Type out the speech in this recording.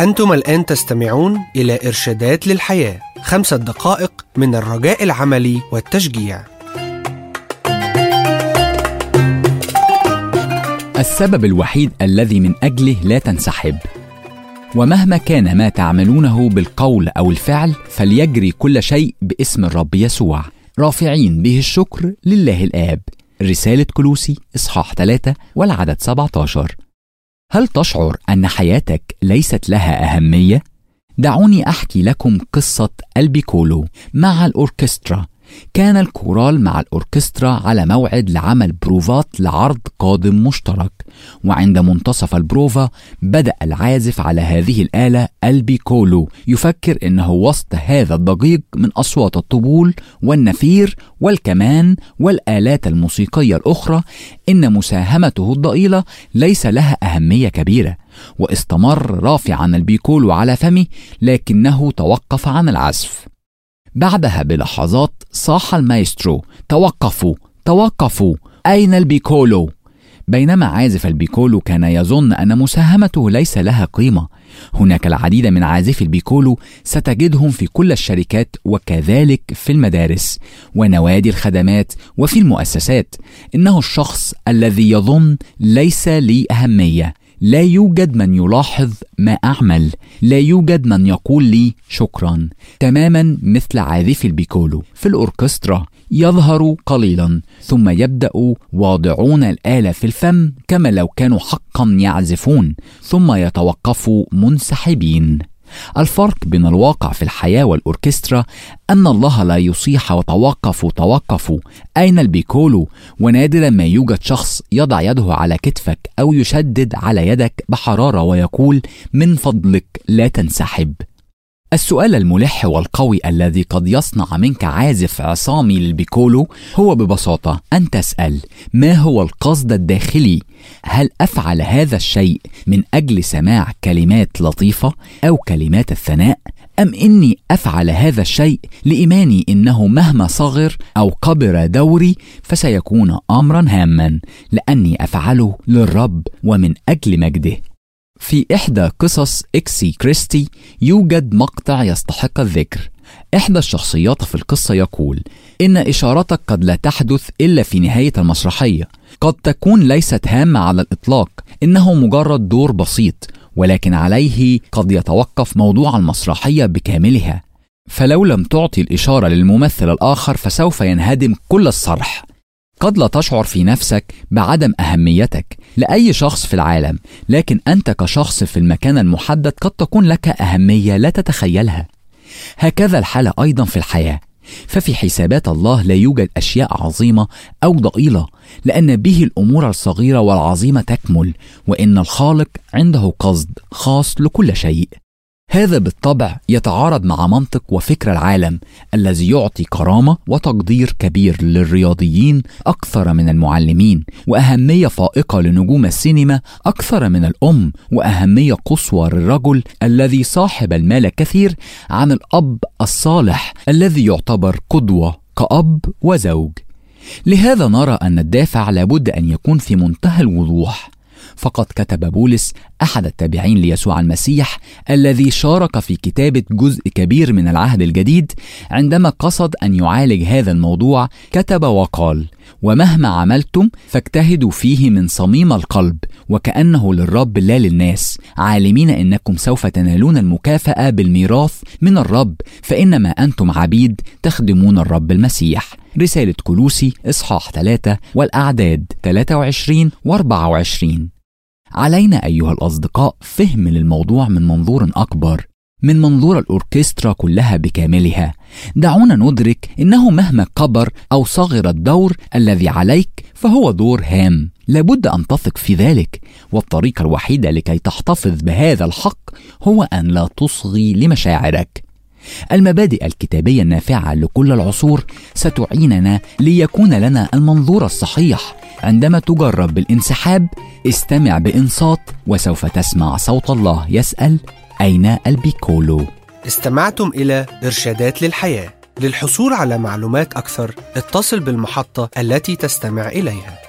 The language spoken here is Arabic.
أنتم الآن تستمعون إلى إرشادات للحياة، 5 دقائق من الرجاء العملي والتشجيع. السبب الوحيد الذي من أجله لا تنسحب. ومهما كان ما تعملونه بالقول أو الفعل فليجري كل شيء باسم الرب يسوع، رافعين به الشكر لله الآب. رسالة كولوسي إصحاح 3 والعدد 17. هل تشعر أن حياتك ليست لها أهمية؟ دعوني أحكي لكم قصة البيكولو مع الأوركسترا. كان الكورال مع الأوركسترا على موعد لعمل بروفات لعرض قادم مشترك، وعند منتصف البروفا بدأ العازف على هذه الآلة البيكولو يفكر إنه وسط هذا الضجيج من أصوات الطبول والنفير والكمان والآلات الموسيقية الأخرى إن مساهمته الضئيلة ليس لها أهمية كبيرة، واستمر رافعا البيكولو على فمه لكنه توقف عن العزف. بعدها بلحظات صاح المايسترو: توقفوا توقفوا، أين البيكولو؟ بينما عازف البيكولو كان يظن أن مساهمته ليس لها قيمة. هناك العديد من عازفي البيكولو ستجدهم في كل الشركات وكذلك في المدارس ونوادي الخدمات وفي المؤسسات. إنه الشخص الذي يظن ليس لي أهمية. لا يوجد من يلاحظ ما أعمل، لا يوجد من يقول لي شكرا. تماما مثل عازف البيكولو في الأوركسترا، يظهر قليلا ثم يبدأ واضعون الآلة في الفم كما لو كانوا حقا يعزفون، ثم يتوقفوا منسحبين. الفرق بين الواقع في الحياة والأوركسترا أن الله لا يصيح وتوقفوا توقفوا أين البيكولو، ونادرا ما يوجد شخص يضع يده على كتفك أو يشدد على يدك بحرارة ويقول من فضلك لا تنسحب. السؤال الملح والقوي الذي قد يصنع منك عازف عصامي للبيكولو هو ببساطة أن تسأل: ما هو القصد الداخلي؟ هل أفعل هذا الشيء من أجل سماع كلمات لطيفة أو كلمات الثناء؟ أم إني أفعل هذا الشيء لإيماني إنه مهما صغر أو كبر دوري فسيكون أمرا هاما لأني أفعله للرب ومن أجل مجده؟ في إحدى قصص إكسي كريستي يوجد مقطع يستحق الذكر. إحدى الشخصيات في القصة يقول إن إشارتك قد لا تحدث إلا في نهاية المسرحية، قد تكون ليست هامة على الإطلاق، إنه مجرد دور بسيط، ولكن عليه قد يتوقف موضوع المسرحية بكاملها. فلو لم تعطي الإشارة للممثل الآخر فسوف ينهدم كل الصرح. قد لا تشعر في نفسك بعدم أهميتك لأي شخص في العالم، لكن أنت كشخص في المكان المحدد قد تكون لك أهمية لا تتخيلها. هكذا الحالة أيضا في الحياة، ففي حسابات الله لا يوجد أشياء عظيمة أو ضئيلة، لأن به الأمور الصغيرة والعظيمة تكمل، وإن الخالق عنده قصد خاص لكل شيء. هذا بالطبع يتعارض مع منطق وفكر العالم الذي يعطي كرامة وتقدير كبير للرياضيين أكثر من المعلمين، وأهمية فائقة لنجوم السينما أكثر من الأم، وأهمية قصوى للرجل الذي صاحب المال كثير عن الأب الصالح الذي يعتبر قدوة كأب وزوج. لهذا نرى أن الدافع لابد أن يكون في منتهى الوضوح. فقد كتب بولس أحد التابعين ليسوع المسيح الذي شارك في كتابة جزء كبير من العهد الجديد، عندما قصد أن يعالج هذا الموضوع كتب وقال: ومهما عملتم فاجتهدوا فيه من صميم القلب وكأنه للرب لا للناس، عالمين أنكم سوف تنالون المكافأة بالميراث من الرب، فإنما أنتم عبيد تخدمون الرب المسيح. رسالة كولوسي إصحاح 3 والأعداد 23 و24. علينا أيها الأصدقاء فهم للموضوع من منظور أكبر، من منظور الأوركسترا كلها بكاملها. دعونا ندرك إنه مهما كبر أو صغر الدور الذي عليك فهو دور هام، لابد أن تثق في ذلك، والطريقة الوحيدة لكي تحتفظ بهذا الحق هو أن لا تصغي لمشاعرك. المبادئ الكتابية النافعة لكل العصور ستعيننا ليكون لنا المنظور الصحيح. عندما تجرب بالانسحاب استمع بإنصات، وسوف تسمع صوت الله يسأل: أين البيكولو؟ استمعتم إلى إرشادات للحياة. للحصول على معلومات أكثر اتصل بالمحطة التي تستمع إليها.